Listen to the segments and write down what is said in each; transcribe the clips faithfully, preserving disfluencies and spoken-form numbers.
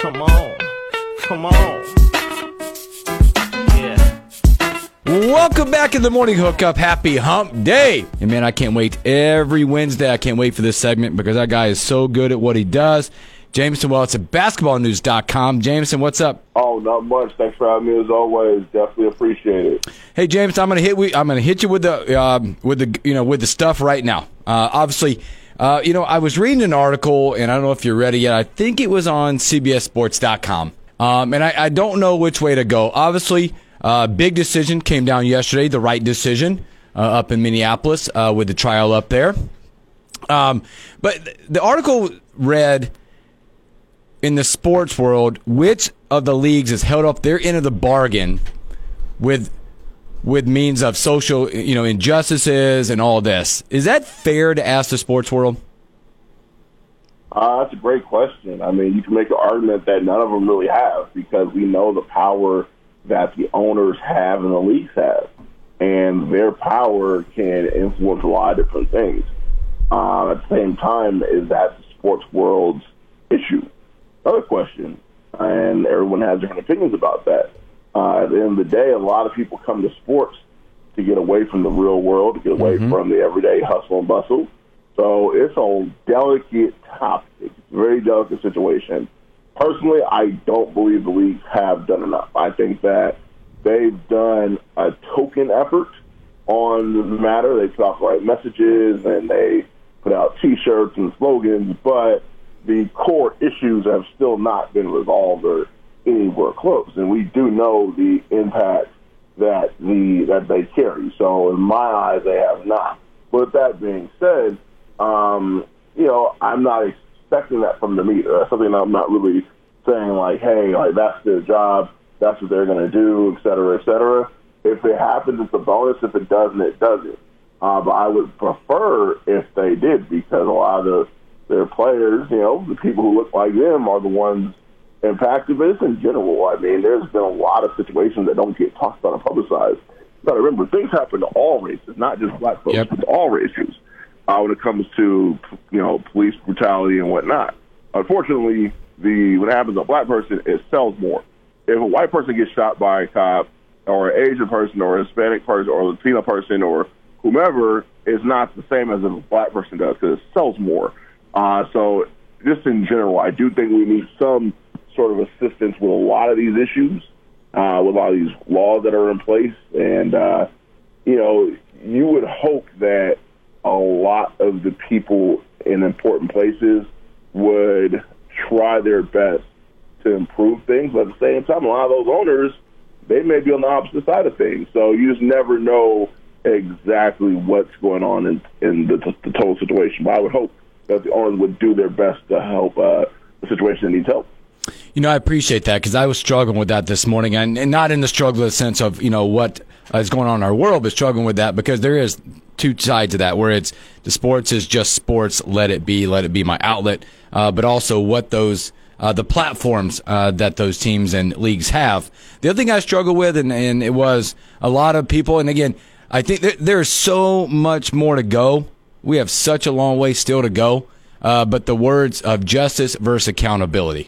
Come on. Come on. Yeah. Welcome back in the Morning Hookup. Happy Hump Day. And man, I can't wait every Wednesday. I can't wait for this segment because that guy is so good at what he does. Jameson Wells at basketball news dot com. Jameson, what's up? Oh, not much. Thanks for having me as always. Definitely appreciate it. Hey, James, I'm gonna hit. We, I'm gonna hit you with the um, with the you know with the stuff right now. Uh, obviously, uh, you know I was reading an article, and I don't know if you're ready yet. I think it was on C B S Sports dot com, um, and I, I don't know which way to go. Obviously, uh, big decision came down yesterday. The right decision uh, up in Minneapolis uh, with the trial up there. Um, but the article read, in the sports world, which of the leagues has held up their end of the bargain with with means of social, you know, injustices and all this? Is that fair to ask the sports world? Uh, that's a great question. I mean, you can make an argument that none of them really have because we know the power that the owners have and the leagues have. And their power can influence a lot of different things. Uh, at the same time, is that the sports world's issue? Another question, and everyone has different opinions about that. Uh, at the end of the day, a lot of people come to sports to get away from the real world, to get away mm-hmm. from the everyday hustle and bustle. So it's a delicate topic. It's a very delicate situation. Personally, I don't believe the leagues have done enough. I think that they've done a token effort on the matter. They put out the right messages, and they put out T-shirts and slogans, but the core issues have still not been resolved or anywhere close. And we do know the impact that the that they carry. So in my eyes, they have not. With that being said, um, you know, I'm not expecting that from them either. That's something I'm not really saying like, hey, like that's their job, that's what they're going to do, et cetera, et cetera. If it happens, it's a bonus. If it doesn't, it doesn't. Uh, but I would prefer if they did, because a lot of the their players, you know, the people who look like them are the ones impacted. But it's in general. I mean, there's been a lot of situations that don't get talked about and publicized. You got to remember, things happen to all races, not just black folks, yep. but to all races uh, when it comes to, you know, police brutality and whatnot. Unfortunately, the when it happens to a black person, it sells more. If a white person gets shot by a cop, or an Asian person, or a Hispanic person, or a Latino person, or whomever, it's not the same as if a black person does, because it sells more. Uh, so just in general, I do think we need some sort of assistance with a lot of these issues, uh, with a lot of these laws that are in place. And, uh, you know, you would hope that a lot of the people in important places would try their best to improve things. But at the same time, a lot of those owners, they may be on the opposite side of things. So you just never know exactly what's going on in, in the, the total situation. But I would hope that the owners would do their best to help uh, the situation that needs help. You know, I appreciate that because I was struggling with that this morning, and, and not in the struggle in the sense of, you know, what is going on in our world, but struggling with that because there is two sides to that, where it's the sports is just sports, let it be, let it be my outlet, uh, but also what those uh, the platforms uh, that those teams and leagues have. The other thing I struggle with, and, and it was a lot of people, and again, I think there, there's so much more to go. We have such a long way still to go, uh, but the words of justice versus accountability.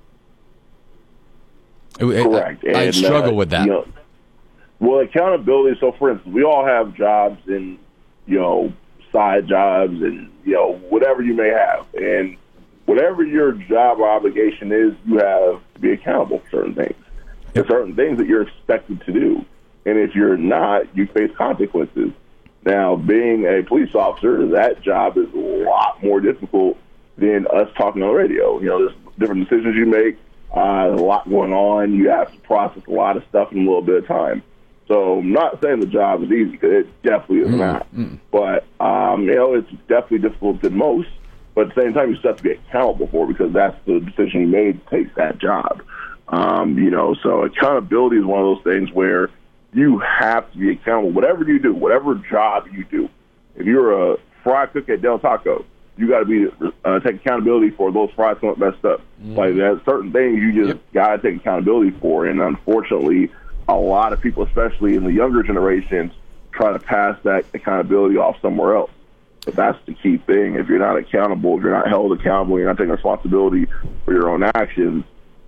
Correct. I, I and, struggle uh, with that. You know, well, accountability, so for instance, we all have jobs and, you know, side jobs and, you know, whatever you may have. And whatever your job or obligation is, you have to be accountable for certain things. Yep. There's certain things that you're expected to do. And if you're not, you face consequences. Now, being a police officer, that job is a lot more difficult than us talking on the radio. You know, there's different decisions you make, uh, a lot going on. You have to process a lot of stuff in a little bit of time. So I'm not saying the job is easy, because it definitely is mm-hmm. not. Mm-hmm. But, um, you know, it's definitely difficult than most. But at the same time, you still have to be accountable for it, because that's the decision you made to take that job. Um, you know, so accountability is one of those things where you have to be accountable. Whatever you do, whatever job you do, if you're a fry cook at Del Taco, you got to be uh, take accountability for those fries coming messed up. Mm. Like there's certain things you just yep. got to take accountability for, and unfortunately, a lot of people, especially in the younger generations, try to pass that accountability off somewhere else. But that's the key thing. If you're not accountable, if you're not held accountable, you're not taking responsibility for your own actions,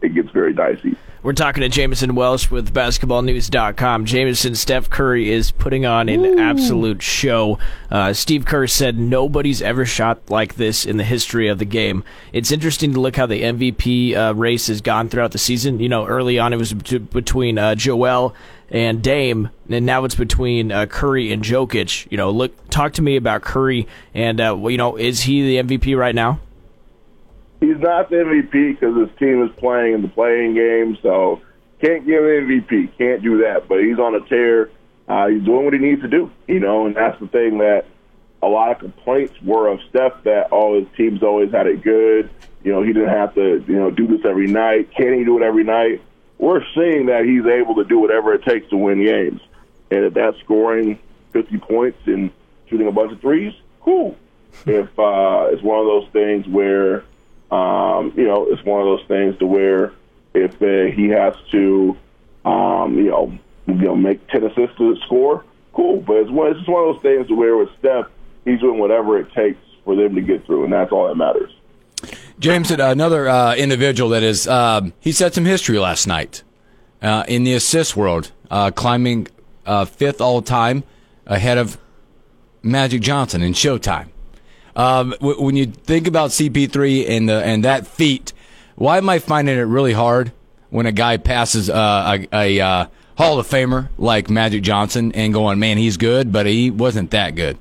it gets very dicey. We're talking to Jameson Welsh with basketball news dot com. Jameson, Steph Curry is putting on an Ooh. absolute show. Uh, Steve Kerr said nobody's ever shot like this in the history of the game. It's interesting to look how the M V P uh, race has gone throughout the season. You know, early on it was b- between uh, Joel and Dame, and now it's between uh, Curry and Jokic. You know, look, talk to me about Curry, and uh, you know, is he the M V P right now? He's not the M V P because his team is playing in the playing game, so can't give him M V P. Can't do that. But he's on a tear. Uh, he's doing what he needs to do, you know, and that's the thing that a lot of complaints were of Steph that, oh, his team's always had it good. You know, he didn't have to, you know, do this every night. Can he do it every night? We're seeing that he's able to do whatever it takes to win games. And if that's scoring fifty points and shooting a bunch of threes, cool. If uh, it's one of those things where, Um, you know, it's one of those things to where if uh, he has to, um, you know, you know, make ten assists to score, cool. But it's one, it's just one of those things to where with Steph, he's doing whatever it takes for them to get through, and that's all that matters. James, another uh, individual that is, um, he set some history last night uh, in the assist world, uh, climbing uh, fifth all time ahead of Magic Johnson in Showtime. Um, w- when you think about C P three and the, and that feat, why am I finding it really hard when a guy passes uh, a, a uh, Hall of Famer like Magic Johnson and going, man, he's good, but he wasn't that good?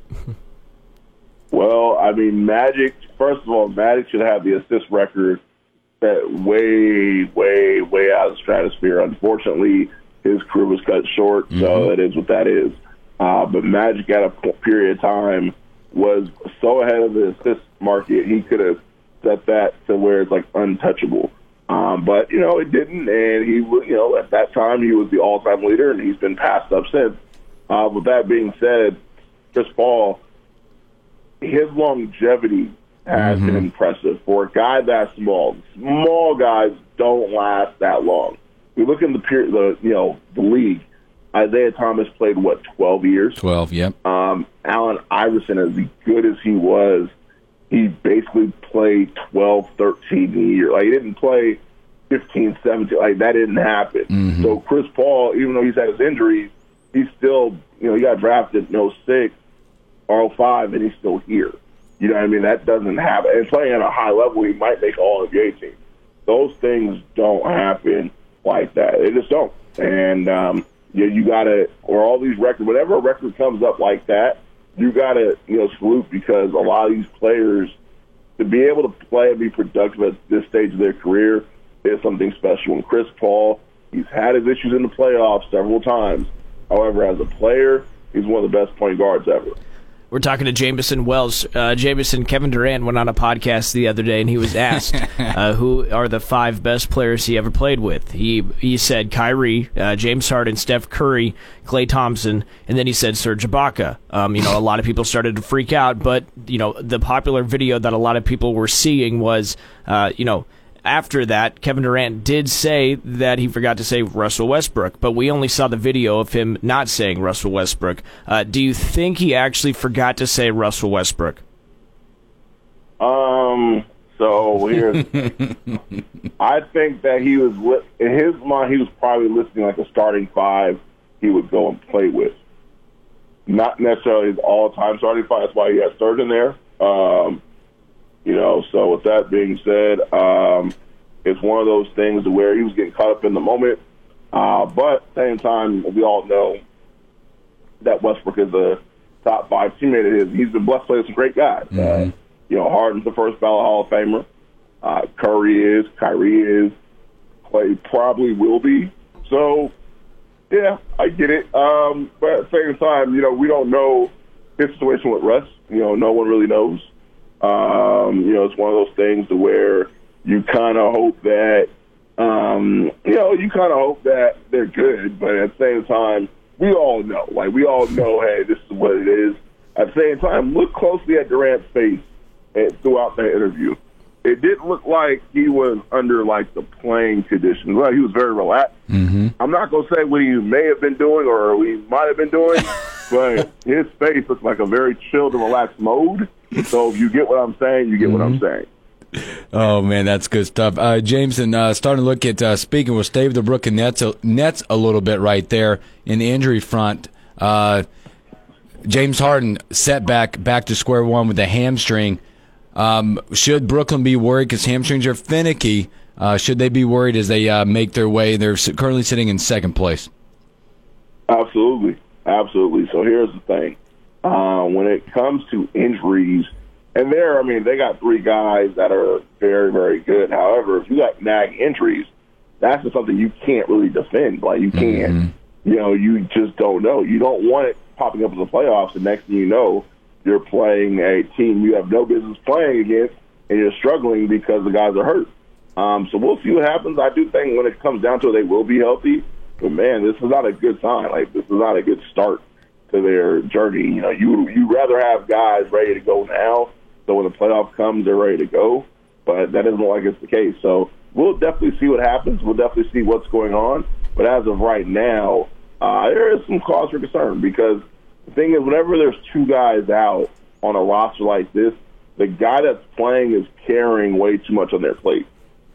Well, I mean, Magic, first of all, Magic should have the assist record set way, way, way out of the stratosphere. Unfortunately, his career was cut short, mm-hmm. so that is what that is. Uh, but Magic at a period of time was so ahead of the assist market, he could have set that to where it's like untouchable. Um, but, you know, it didn't, and he was, you know, at that time he was the all-time leader, and he's been passed up since. Uh, with that being said, Chris Paul, his longevity has mm-hmm. been impressive. For a guy that small, small guys don't last that long. We look in the, period, the you know, the league, Isaiah Thomas played, what, twelve years? twelve, yep. Um, Allen Iverson, as good as he was, he basically played twelve, thirteen a year. Like, he didn't play fifteen, seventeen. Like, that didn't happen. Mm-hmm. So Chris Paul, even though he's had his injuries, he's still, you know, he got drafted in oh six or oh five, and he's still here. You know what I mean? That doesn't happen. And playing at a high level, he might make all N B A team. Those things don't happen like that. They just don't. And, um, you, you got to, or all these records, whenever a record comes up like that, you got to, you know, salute, because a lot of these players, to be able to play and be productive at this stage of their career is something special. And Chris Paul, he's had his issues in the playoffs several times. However, as a player, he's one of the best point guards ever. We're talking to Jameson Welsh. Uh, Jameson, Kevin Durant went on a podcast the other day, and he was asked uh, who are the five best players he ever played with. He he said Kyrie, uh, James Harden, Steph Curry, Klay Thompson, and then he said Serge Ibaka. Um, you know, a lot of people started to freak out, but you know, the popular video that a lot of people were seeing was, uh, you know, after that, Kevin Durant did say that he forgot to say Russell Westbrook, but we only saw the video of him not saying Russell Westbrook. Uh, do you think he actually forgot to say Russell Westbrook? Um. So here's, I think that he was, in his mind, he was probably listing like a starting five he would go and play with. Not necessarily his all-time starting five. That's why he has third in there. Um. You know, so with that being said, um, it's one of those things where he was getting caught up in the moment. Uh, but at the same time, we all know that Westbrook is a top five teammate of his. He's been blessed to play with some great guys. Mm-hmm. Uh, you know, Harden's the first ballot Hall of Famer. Uh, Curry is. Kyrie is. Klay probably will be. So, yeah, I get it. Um, but at the same time, you know, we don't know his situation with Russ. You know, no one really knows. Um, you know, it's one of those things to where you kind of hope that, um, you know, you kind of hope that they're good, but at the same time, we all know, like, we all know, hey, this is what it is. At the same time, look closely at Durant's face and throughout that interview. It didn't look like he was under, like, the playing conditions. Well, he was very relaxed. Mm-hmm. I'm not going to say what he may have been doing or he might have been doing, but his face looked like a very chilled and relaxed mode. So if you get what I'm saying, you get mm-hmm. what I'm saying. Oh, man, that's good stuff. Uh, Jameson, uh, starting to look at, uh, speaking, we'll stay with the Brooklyn Nets, uh, Nets a little bit right there in the injury front. Uh, James Harden setback back to square one with a hamstring. Um, should Brooklyn be worried because hamstrings are finicky? Uh, should they be worried as they uh, make their way? They're currently sitting in second place. Absolutely. Absolutely. So here's the thing. Uh, when it comes to injuries, and there, I mean, they got three guys that are very, very good. However, if you got nag injuries, that's just something you can't really defend. Like, you can't. Mm-hmm. You know, you just don't know. You don't want it popping up in the playoffs, and next thing you know, you're playing a team you have no business playing against, and you're struggling because the guys are hurt. Um, so we'll see what happens. I do think when it comes down to it, they will be healthy. But, man, this is not a good sign. Like, this is not a good start to their journey. You know, you you rather have guys ready to go now, so when the playoff comes, they're ready to go. But that doesn't look like it's the case. So we'll definitely see what happens. We'll definitely see what's going on. But as of right now, uh, there is some cause for concern because the thing is, whenever there's two guys out on a roster like this, the guy that's playing is carrying way too much on their plate.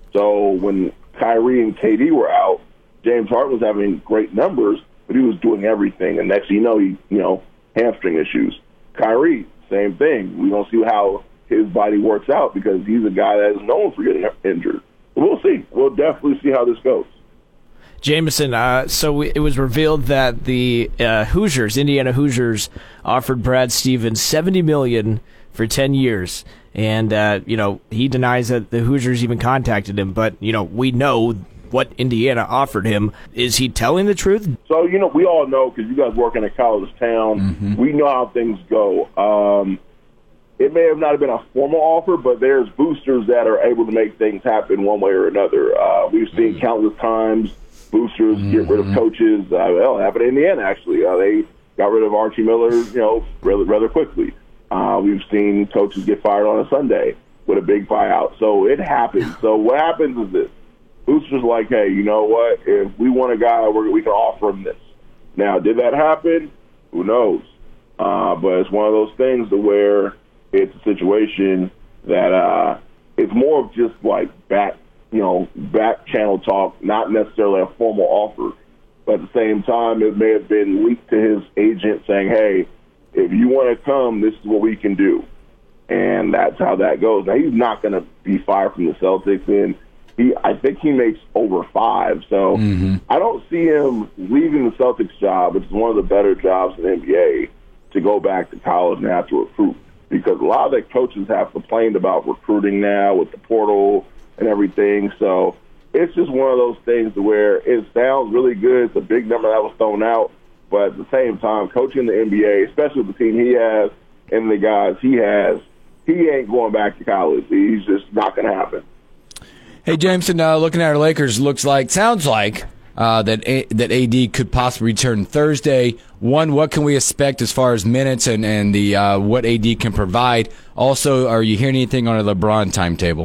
So when Kyrie and K D were out, James Harden was having great numbers, but he was doing everything. And next thing you know, he, you know, hamstring issues. Kyrie, same thing. We don't see how his body works out because he's a guy that is known for getting injured. But we'll see. We'll definitely see how this goes. Jameson, uh, so it was revealed that the uh, Hoosiers, Indiana Hoosiers, offered Brad Stevens seventy million dollars for ten years. And, uh, you know, he denies that the Hoosiers even contacted him. But, you know, we know what Indiana offered him. Is he telling the truth? So, you know, we all know because you guys work in a college town. Mm-hmm. We know how things go. Um, it may have not been a formal offer, but there's boosters that are able to make things happen one way or another. Uh, we've seen mm-hmm. countless times boosters mm-hmm. get rid of coaches. Uh, well, it happened in Indiana, actually. Uh, they got rid of Archie Miller, you know, rather, rather quickly. Uh, we've seen coaches get fired on a Sunday with a big buyout. So it happens. So what happens is this. Boosters like, hey, you know what? If we want a guy, we're, we can offer him this. Now, did that happen? Who knows? Uh, but it's one of those things to where it's a situation that uh, it's more of just like back, you know, back channel talk, not necessarily a formal offer. But at the same time, it may have been leaked to his agent saying, hey, if you want to come, this is what we can do. And that's how that goes. Now, he's not going to be fired from the Celtics, and he, I think he makes over five. So mm-hmm. I don't see him leaving the Celtics job, which is one of the better jobs in the N B A, to go back to college and have to recruit. Because a lot of the coaches have complained about recruiting now with the portal and everything. So it's just one of those things where it sounds really good. It's a big number that was thrown out. But at the same time, coaching the N B A, especially with the team he has and the guys he has, he ain't going back to college. He's just not going to happen. Hey, Jameson, uh, looking at our Lakers, looks like, sounds like uh, that A- that A D could possibly return Thursday. One, what can we expect as far as minutes and, and the uh, what A D can provide? Also, are you hearing anything on a LeBron timetable?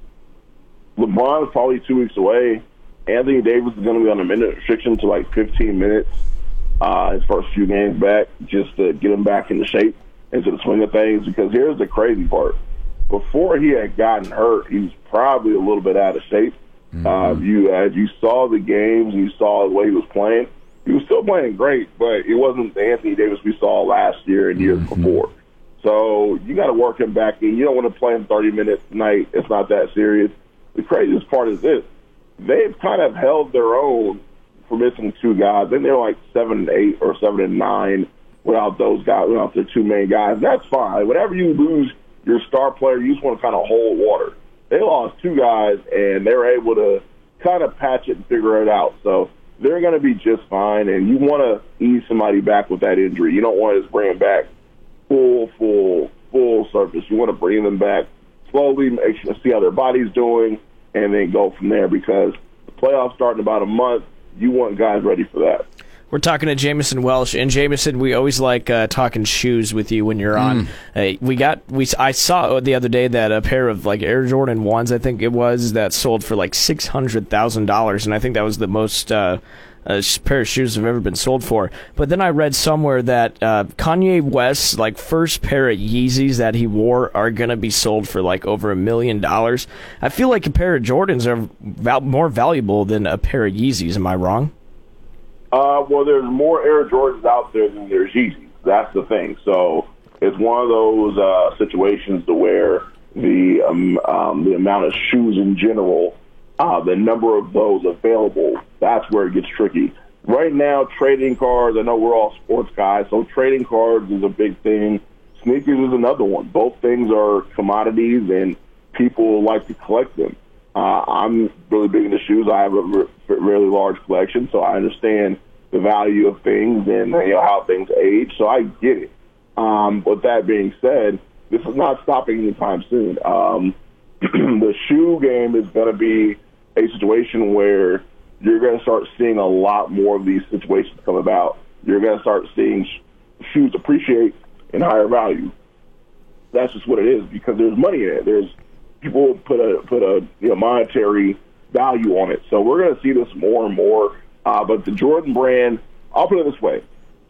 LeBron is probably two weeks away. Anthony Davis is going to be on a minute restriction to like fifteen minutes. Uh, his first few games back, just to get him back into shape, into the swing of things. Because here's the crazy part. Before he had gotten hurt, he was probably a little bit out of shape. Mm-hmm. Uh, you, as you saw the games, you saw the way he was playing, he was still playing great, but it wasn't the Anthony Davis we saw last year and years mm-hmm. before. So you got to work him back in. You don't want to play him thirty minutes a night. It's not that serious. The craziest part is this. They've kind of held their own for missing two guys. Then they're like seven and eight or seven and nine without those guys, without their two main guys. And that's fine. Whenever you lose your star player, you just want to kind of hold water. They lost two guys, and they were able to kind of patch it and figure it out. So they're going to be just fine, and you want to ease somebody back with that injury. You don't want to just bring them back full, full, full surface. You want to bring them back slowly, make sure to see how their body's doing, and then go from there because the playoffs start in about a month. You want guys ready for that. We're talking to Jameson Welsh, and Jameson, we always like uh, talking shoes with you when you're on. Mm. Uh, we got, we I saw the other day that a pair of like Air Jordan ones, I think it was, that sold for like six hundred thousand dollars, and I think that was the most uh, a pair of shoes have ever been sold for. But then I read somewhere that uh, Kanye West's like first pair of Yeezys that he wore are gonna be sold for like over a million dollars. I feel like a pair of Jordans are val- more valuable than a pair of Yeezys. Am I wrong? Uh, well, there's more Air Jordans out there than there's Yeezys. That's the thing. So it's one of those uh, situations to where the um, um, the amount of shoes in general, uh, the number of those available, that's where it gets tricky. Right now, trading cards, I know we're all sports guys, so trading cards is a big thing. Sneakers is another one. Both things are commodities, and people like to collect them. Uh, I'm really big into shoes. I have a re- really large collection, so I understand the value of things and you know how things age, so I get it. Um, but that being said, this is not stopping anytime soon. Um, the shoe game is going to be a situation where you're going to start seeing a lot more of these situations come about. You're going to start seeing sh- shoes appreciate in higher value. That's just what it is because there's money in it. There's people put a put a you know, monetary value on it. So we're going to see this more and more. Uh, but the Jordan brand, I'll put it this way: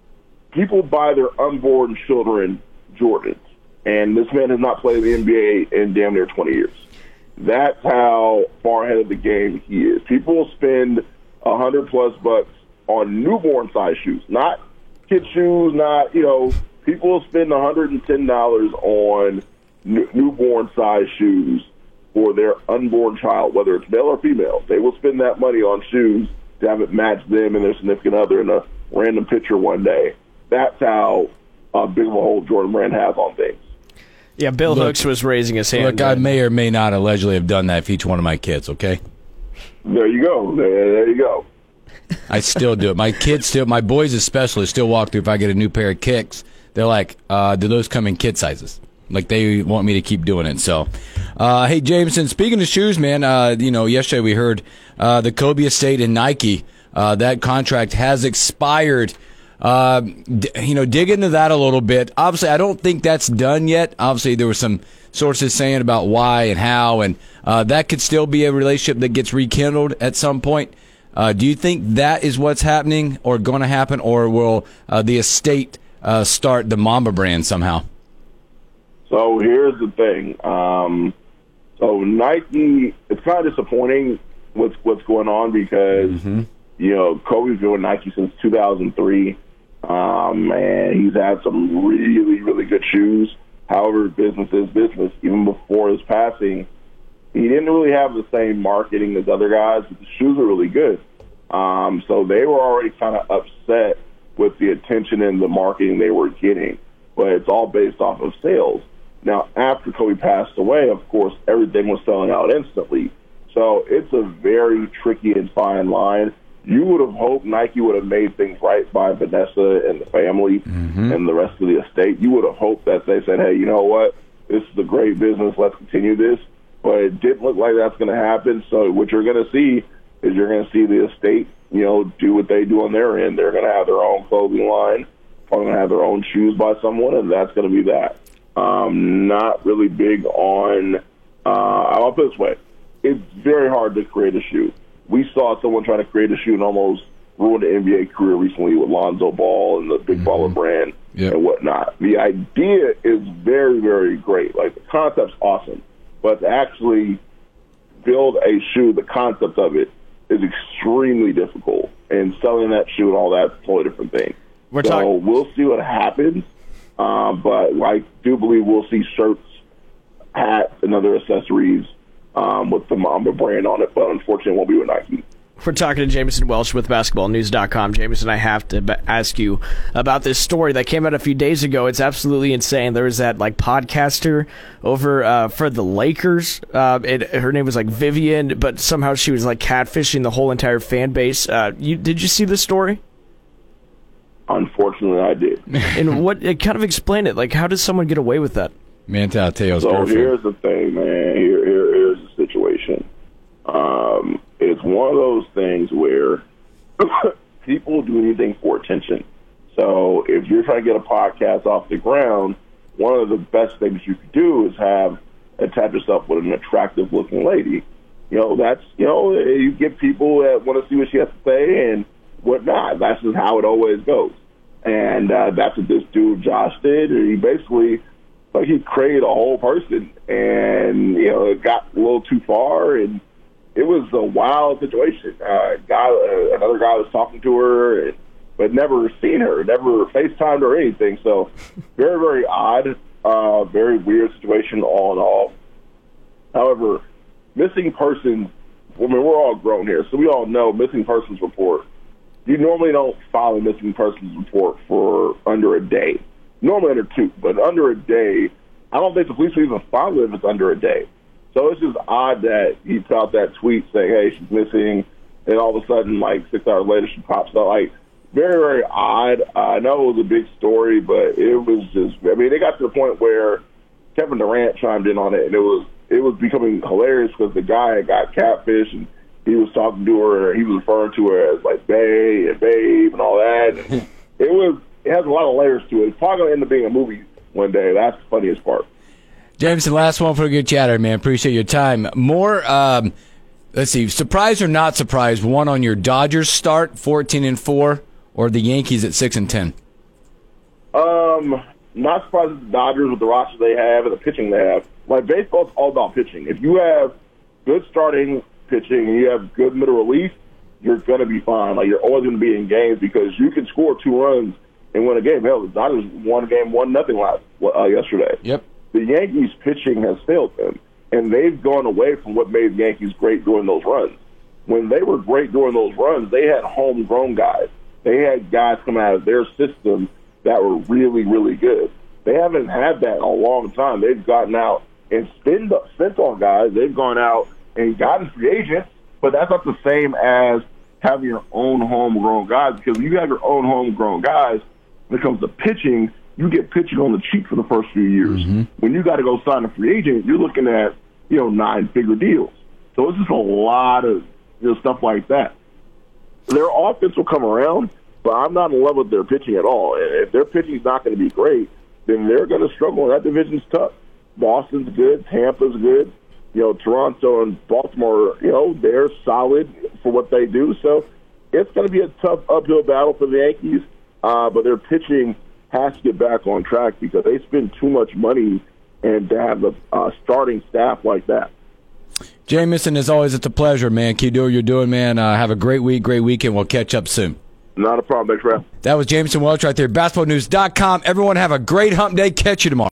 people buy their unborn children Jordans. And this man has not played in the N B A in damn near twenty years. That's how far ahead of the game he is. People spend a hundred plus bucks on newborn size shoes, not kid shoes, not, you know, people spend one hundred ten dollars on n- newborn size shoes for their unborn child, whether it's male or female. They will spend that money on shoes to have it match them and their significant other in a random picture one day. That's how uh, big of a hold Jordan Brand has on things. Yeah, Bill Look, Hooks was raising his hand. Look, I may or may not allegedly have done that for each one of my kids, okay? There you go. There, there you go. I still do it. My kids still, my boys especially, still walk through if I get a new pair of kicks. They're like, uh, do those come in kid sizes? Like, they want me to keep doing it. So, uh, hey, Jameson, speaking of shoes, man, uh, you know, yesterday we heard uh, the Kobe estate and Nike, uh, that contract has expired. Uh, d- you know, dig into that a little bit. Obviously, I don't think that's done yet. Obviously, there were some sources saying about why and how, and uh, that could still be a relationship that gets rekindled at some point. Uh, do you think that is what's happening or going to happen, or will uh, the estate uh, start the Mamba brand somehow? So here's the thing. Um, so Nike, it's kind of disappointing what's what's going on because mm-hmm. you know Kobe's been with Nike since two thousand three. Um, and he's had some really, really good shoes. However, business is business. Even before his passing, he didn't really have the same marketing as other guys, but the shoes are really good. Um, so they were already kind of upset with the attention and the marketing they were getting, but it's all based off of sales. Now, after Kobe passed away, of course, everything was selling out instantly. So it's a very tricky and fine line. You would have hoped Nike would have made things right by Vanessa and the family mm-hmm. and the rest of the estate. You would have hoped that they said, hey, you know what? This is a great business. Let's continue this. But it didn't look like that's going to happen. So what you're going to see is you're going to see the estate, you know, do what they do on their end. They're going to have their own clothing line. They're going to have their own shoes by someone, and that's going to be that. Um, not really big on, uh, I'll put it this way. It's very hard to create a shoe. We saw someone trying to create a shoe and almost ruin the N B A career recently with Lonzo Ball and the Big mm-hmm. Baller brand yep. and whatnot. The idea is very, very great. Like, the concept's awesome. But to actually build a shoe, the concept of it is extremely difficult. And selling that shoe and all that is a totally different thing. We're so talking- we'll see what happens. Um, but I do believe we'll see shirts, hats, and other accessories Um, with the Mamba brand on it, but unfortunately it won't be with Nike. We're talking to Jameson Welsh with basketball news dot com. Jameson, I have to b- ask you about this story that came out a few days ago. It's absolutely insane. There was that like podcaster over uh, for the Lakers. Uh, it, her name was like Vivian, but somehow she was like catfishing the whole entire fan base. Uh, you, did you see this story? Unfortunately, I did. And what? It kind of explain it. Like, how does someone get away with that? Manti Te'o's So girlfriend. here's the thing, man. Here, here, here's the situation. Um, it's one of those things where people do anything for attention. So if you're trying to get a podcast off the ground, one of the best things you could do is have attach yourself with an attractive-looking lady. You know, that's, you know, you get people that want to see what she has to say, and whatnot. That's just how it always goes. And uh, that's what this dude Josh did. He basically, like, he created a whole person, and you know, it got a little too far, and it was a wild situation. Uh, guy, uh, another guy was talking to her, and, but never seen her, never FaceTimed her or anything. So very, very odd, uh, very weird situation all in all. However, missing persons, I mean, we're all grown here, so we all know missing persons report. You normally don't file a missing persons report for under a day. Normally under two, but under a day, I don't think the police will even file it if it's under a day. So it's just odd that he put out that tweet saying, hey, she's missing, and all of a sudden, like, six hours later, she pops up. Like, very, very odd. Uh, I know it was a big story, but it was just, I mean, they got to the point where Kevin Durant chimed in on it, and it was it was becoming hilarious because the guy had got catfish, and he was talking to her, he was referring to her as, like, bae and babe and all that. And it was, it has a lot of layers to it. It's probably going to end up being a movie one day. That's the funniest part. Jameson, last one for a good chatter, man. Appreciate your time. More, um, let's see, surprise or not surprise, one on your Dodgers start, fourteen and four, or the Yankees at six and ten? Um, not surprised at the Dodgers with the roster they have and the pitching they have. Like, baseball's all about pitching. If you have good starting pitching and you have good middle relief, you're going to be fine. Like, you're always going to be in games because you can score two runs and win a game. Hell, the Dodgers won a game one nothing last uh, yesterday. Yep. The Yankees' pitching has failed them, and they've gone away from what made the Yankees great during those runs. When they were great during those runs, they had homegrown guys. They had guys come out of their system that were really, really good. They haven't had that in a long time. They've gotten out and spent, spent on guys. They've gone out and gotten free agents, but that's not the same as having your own homegrown guys, because when you have your own homegrown guys, when it comes to pitching, you get pitching on the cheap for the first few years. Mm-hmm. When you got to go sign a free agent, you're looking at, you know, nine-figure deals. So it's just a lot of, you know, stuff like that. Their offense will come around, but I'm not in love with their pitching at all. And if their pitching is not going to be great, then they're going to struggle, and that division's tough. Boston's good. Tampa's good. You know, Toronto and Baltimore, you know, they're solid for what they do. So it's going to be a tough uphill battle for the Yankees, uh, but their pitching has to get back on track because they spend too much money and to have a uh, starting staff like that. Jameson, as always, it's a pleasure, man. Keep doing what you're doing, man. Uh, have a great week, great weekend. We'll catch up soon. Not a problem. Thanks, Ralph. That was Jameson Welch right there, basketball news dot com. Everyone have a great hump day. Catch you tomorrow.